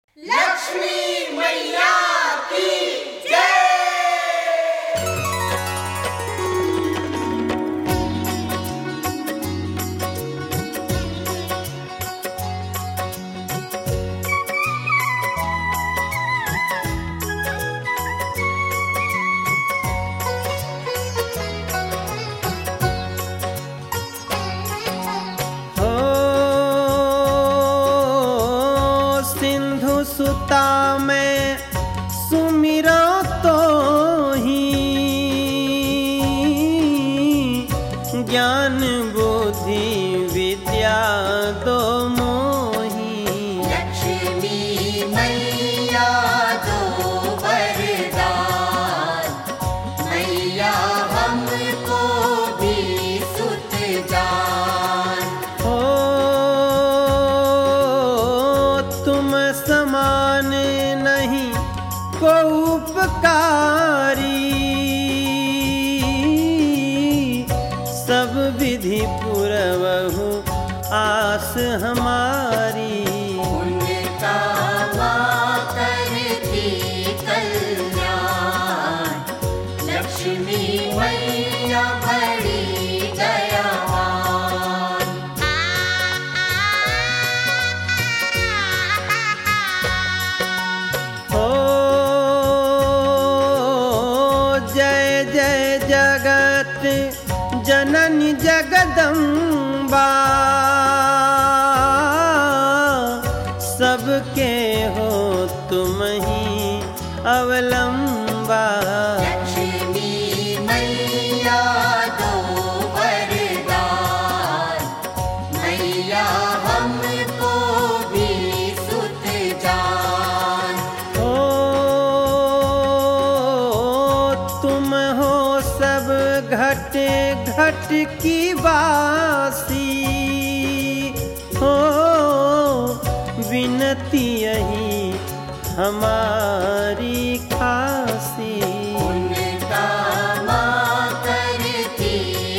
लक्ष्मी मैया की जय। सुता में सुमिरो तो ही ज्ञान बुद्धि विद्या दो मोही। लक्ष्मी मैया दो वरदान, मैया हमको भी सुत जान। हो तुम समान नहीं को उपकारी, सब विधि पुरवहु आस हमारी। उनका माँ करती कल्याण, लक्ष्मी मैया बड़ी दयावान। जय जय जगत जननी जगदम्बा, सबके हो तुम ही अवलंबा। लक्ष्मी मैया दो वरदान, मैया हमको भी सुत जान। हो तुम हो सब घट घट की वासी, हो विनती यही हमारी खासी। उनका माँ करती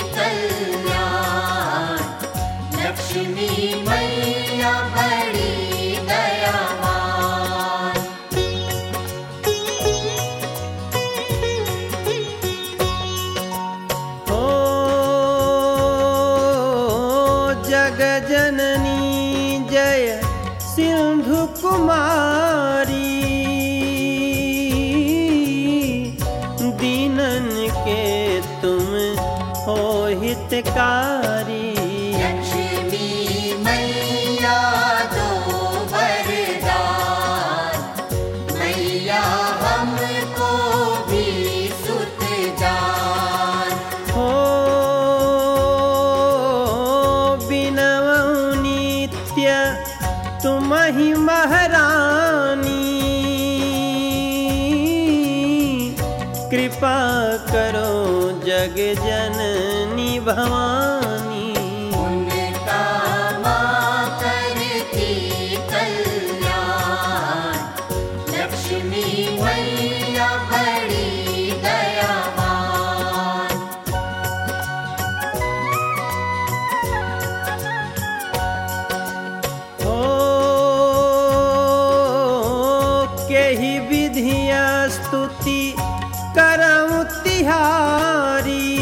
कल्याण, लक्ष्मी मैया बड़ी दयावान। हो जग जननी जय सिंधु कुमारी, दीनन के तुम हो हितकारी। लक्ष्मी मैया दो वरदान, मैया हमको भी सुत जान। हो बिनवउ नित्य तुम ही महारानी, कृपा करो जग जननी भवानी। उनका माँ करती कल्याण, लक्ष्मी मैया बड़ी दयावान। हो केहि विधिया स्तुति करऊं तिहारी,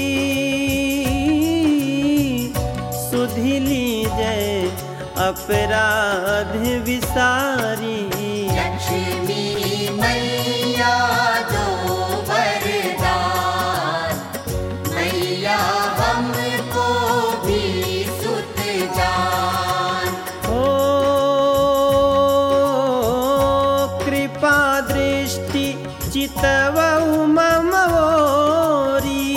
सुधि लीजय अपराध विसारी। लक्ष्मी मैया दो वरदान, मैया हमको भी सुत जान। हो कृपा दृष्टि चितवउ मम ओरी,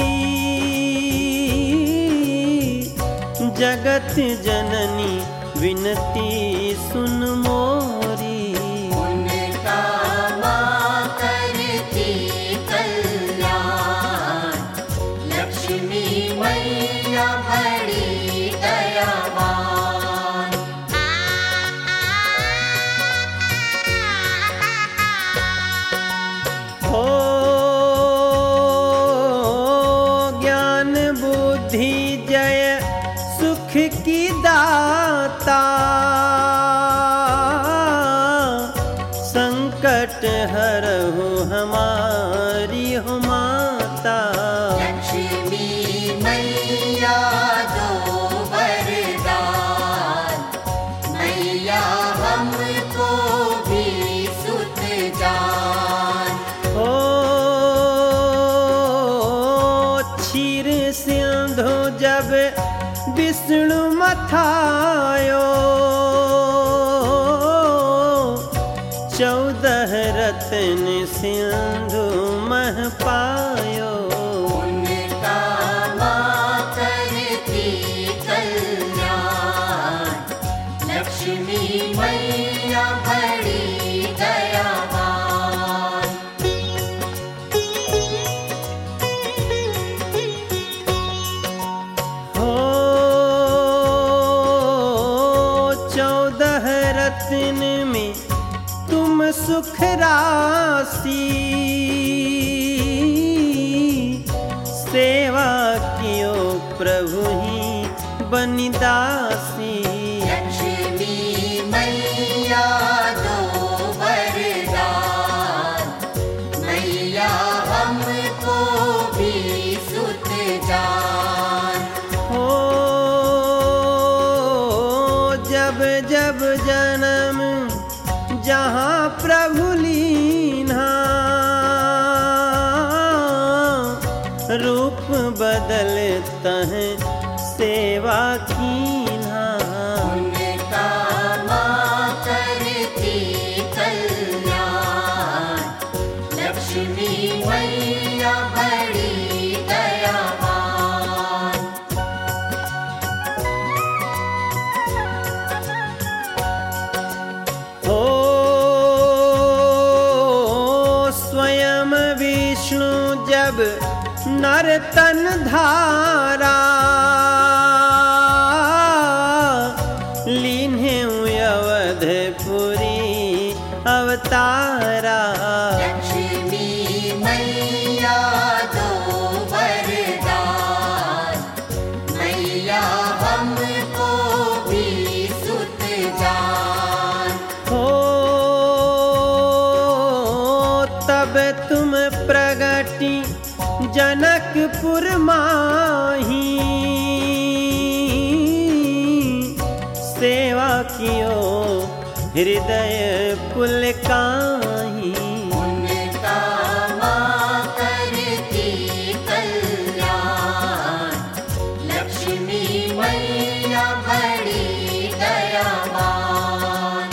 जगत जननी विनती सुन मोरी। उनका माँ करती कल्याण, लक्ष्मी मैया बड़ी दयावान। हो ज्ञान बुद्धि जय सुख की संकट हरहु हमारी हो माता। लक्ष्मी मैया दो वरदान, मैया हमको भी सुत जान। ओ क्षीर सिंधु जब विष्णु मथायो, 14 रत्न सिंधु मह पायो। उनका माँ करती कल्याण, लक्ष्मी मैया बड़ी दयावान। हो 14 रत्न में तुम सुख राशि, सेवा कियो प्रभु ही बनिदासी। लक्ष्मी मैया दो वरदान, मैया हमको भी सुत जान। हो जब जब जन्म जहाँ प्रभु लीन्हा, रूप बदलता है सेवा कीन्हा। उनका माँ करती कल्याण, लक्ष्मी मैया बड़ी दयावान। हो स्वयं विष्णु जब नर्तन धारा, लीन्हे अवधपुरी अवतारा। लक्ष्मी मैया दो वरदान, मैया हमको भी सुत जान। हो तब तुम प्रगति जनकपुर माही, सेवा कियो हृदय पुलकाही। उनका माँ करती कल्याण, लक्ष्मी मैया बड़ी दयावान।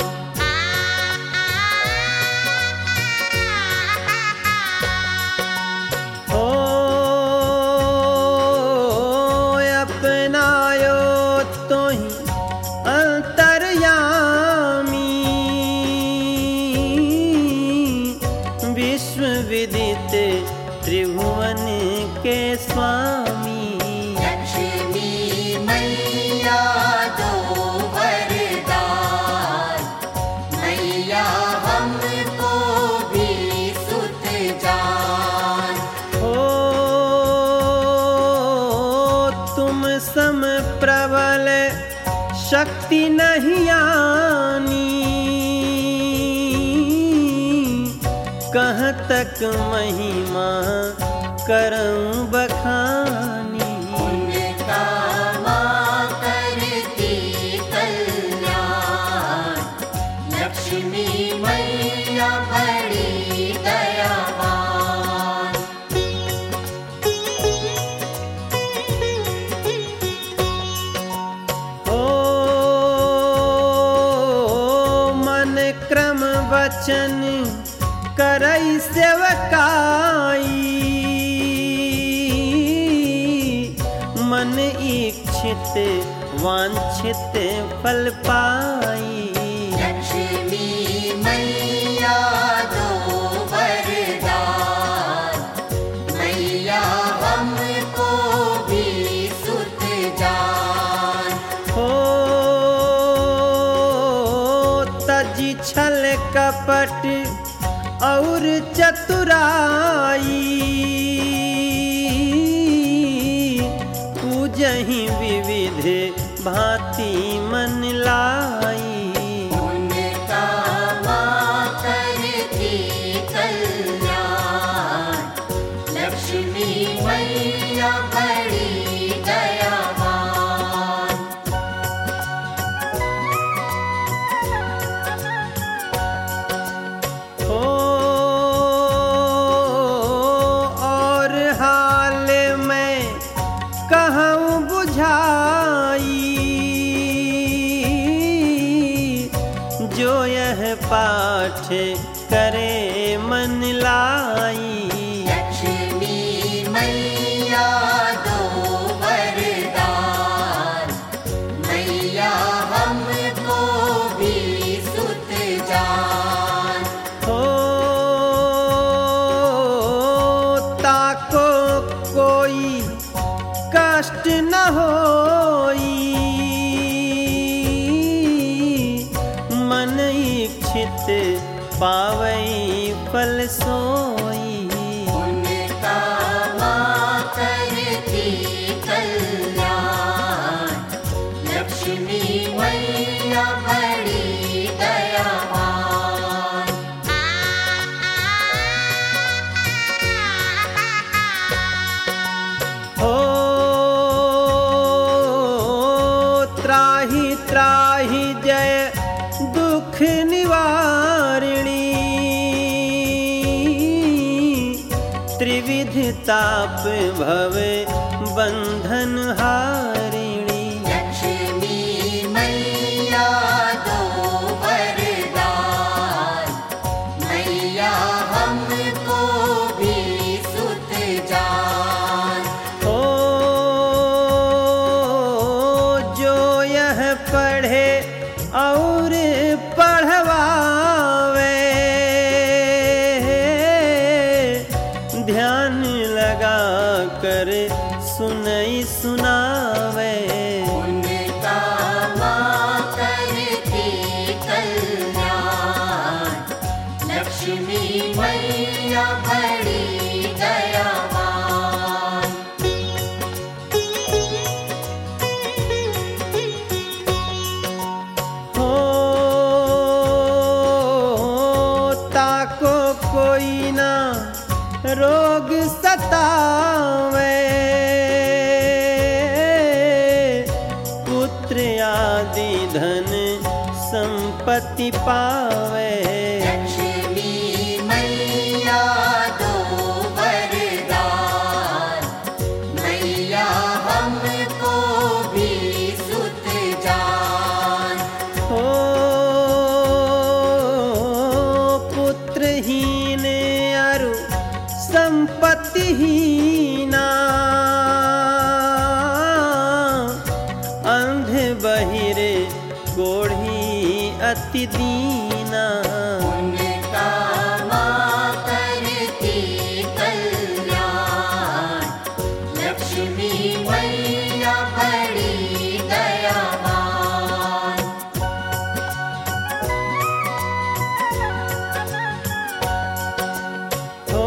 हो अपनायो तो ही अंतर्यामी, विश्व विदित त्रिभुवन के स्वामी। लक्ष्मी मैया दो वरदान, मैया हमको भी सुत जान। हो तुम सम प्रबल शक्ति नहीं आनी, कहाँ तक महिमा करऊं बखानी। उनका माँ करती कल्याण, लक्ष्मी मैया बड़ी दयावान। ओ मन क्रम वचन करई सेवकाई, मन इच्छित वांछित फल पाई। लक्ष्मी मैया दो वरदान, मैया हमको भी सुत जान। हो तजी छल कपट और चतुराई, पूजहि विविध भांति मन लाई। उनका माँ करती पाठ करे मन लाई। लक्ष्मी मैया दो वरदान, मैया हमको भी सुत जान। हो ताको कोई कष्ट न होई, मन इच्छित पावई फल सोई। उनका माँ करती कल्याण, लक्ष्मी मैया बड़ी दयावान। हो त्राहि त्राहि जय दुख निवारिणी, त्रिविध ताप भव बंधन हारिणी। लक्ष्मी मैया दो वरदान, मैया हमको भी सुत जान। हो जो यह पढ़े और पढ़वावे, ध्यान लगा कर सुनई सुनावे। उनका माँ करती कल्याण, लक्ष्मी मैया बड़ी दयावान। हो ताको कोई ना रोग सतावे, पुत्र आदि धन संपत्ति पावे। लक्ष्मी मैया दो वरदान, मैया हमको भी सुत जान। हो पुत्रहीन अरु संपत्तिहीना, अंध बहिरे कोढ़ी अति दीना। उनका माँ करती कल्याण, लक्ष्मी मैया बड़ी दयावान। हो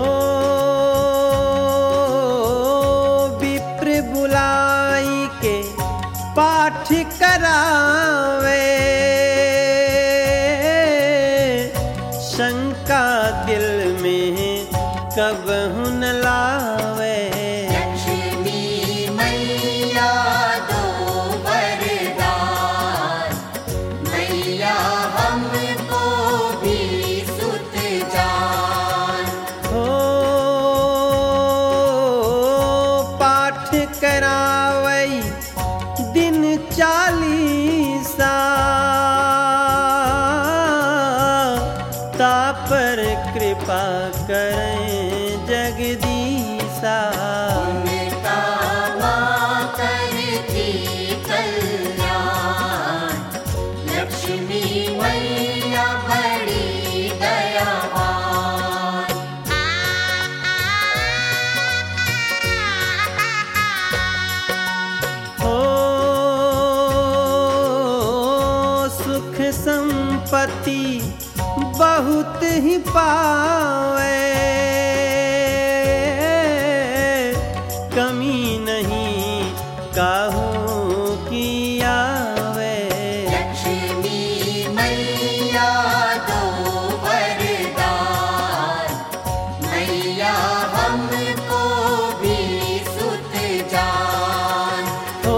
विप्र बुलाई के पाठ करावे, शंका दिल में कबहु न लावे। लक्ष्मी मैया दो वरदान, मैया हमको भी सुत जान। हो पाठ करावई दिन 40, तापर कृपा करें जगदीसा। उनका माँ करती कल्याण, लक्ष्मी मैया बड़ी दयावान। हो सुख संपत्ति बहुत ही पावे, कमी नहीं काहू की आवे। लक्ष्मी मैया दो वरदान, मैया हमको भी सुत जान। हो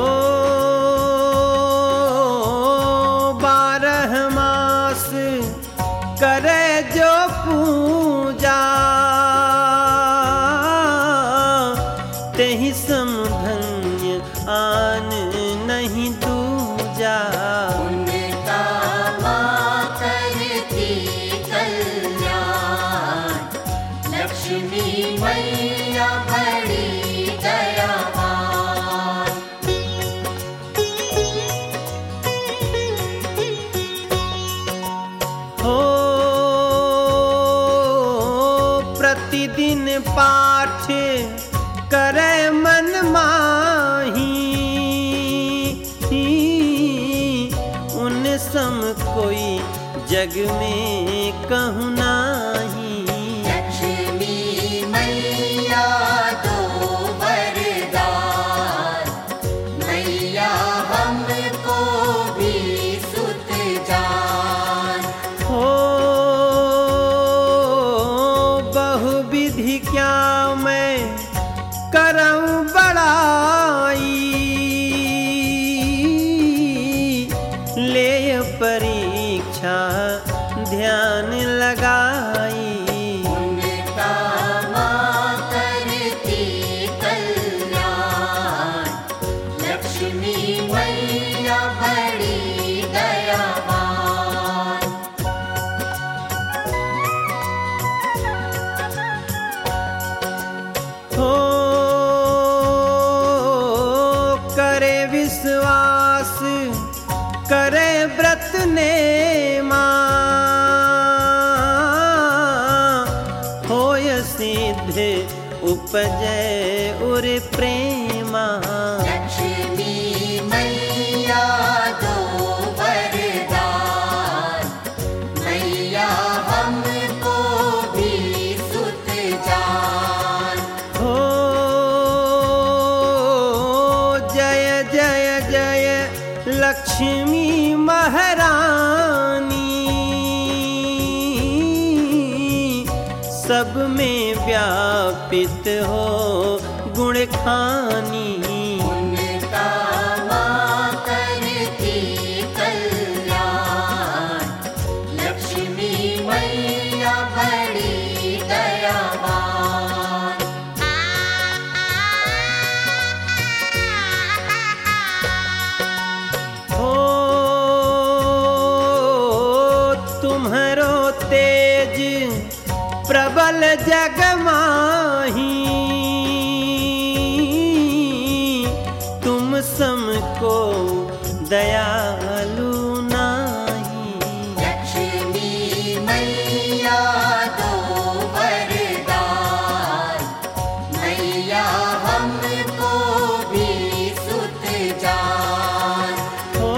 12 मास करे जो पूजा, तेहि समधन्य आन नहीं दूजा। उनका माँ करती प्रतिदिन पाठ करे मन माही, उन सम कोई जग में कहूँ नाही। लक्ष्मी मैया दो वरदान, मैया हमको भी सुत जान। हो बहुविधि क्या मैं करऊं बड़ाई, ले परीक्षा ध्यान लगाई। उनका माँ करती कल्याण, लक्ष्मी मैया बड़ी दयावान। हो करे विश्वास करे व्रत ने होय सिद्ध उपजय उर प्रेमा। लक्ष्मी मैया दो वरदान, मैया हमको भी सुत जान। हो जय जय जय लक्ष्मी महारानी, सब में व्यापित हो गुण खानी। उनका माँ करती कल्याण, लक्ष्मी मैया बड़ी दयावान। हो तुम्हारो तेज प्रबल जग माही, तुम सम को दयालु नाही। लक्ष्मी मैया दो वरदान, मैया हमको भी सुत जान। हो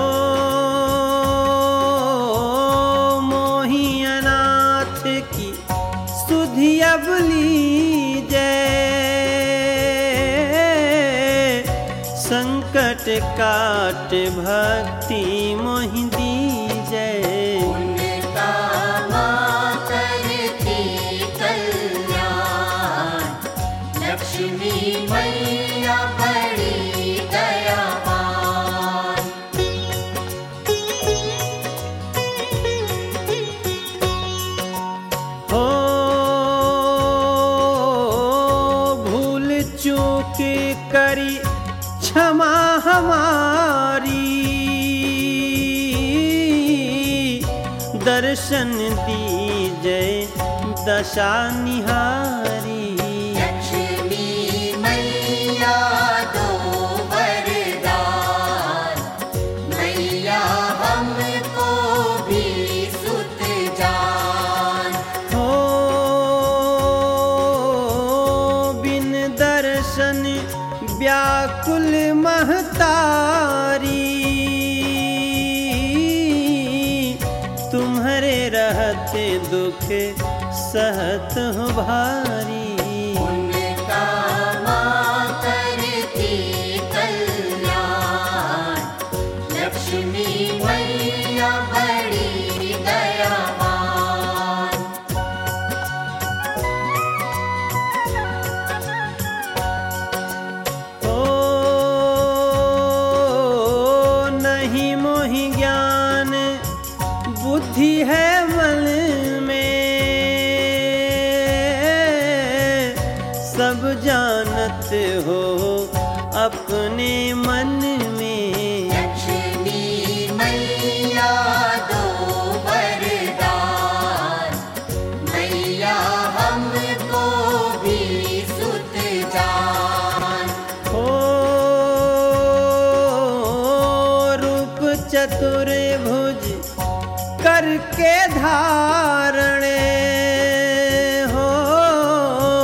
मोही अनाथ की सुधि अब लीजै, संकट काट भक्ति मोहि दीजै। उनका माँ करती कल्याण, लक्ष्मी मैया बड़ी दयावान। हो भूल चूक करी क्षमा हमारी, दर्शन दीजै दशा निहारी। लक्ष्मी मैया दो वरदान, मैया हमको भी सुत जान। हो बिन दर्शन व्याकुल महतारी, तुम्हारे रहते दुख सहत हो भारी। उनका माँ करती कल्याण, लक्ष्मी मैया बड़ी दयावान। हो नहीं मोहि ज्ञान बुद्धि है मन में, सब जानत हो अपने मन में। लक्ष्मी मैया दो वरदान, मैया हमको भी सुत जान। हो रूप चतुर्भुज करके धारणे, हो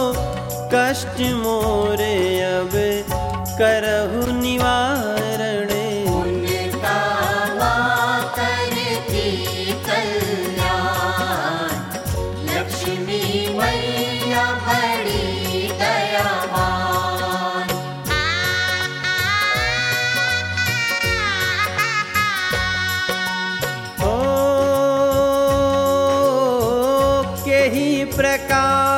कष्ट मोरे अब करहु निवारण। उनका माँ करती कल्याण, लक्ष्मी मैया बड़ी दयावान। ओ केही प्रकार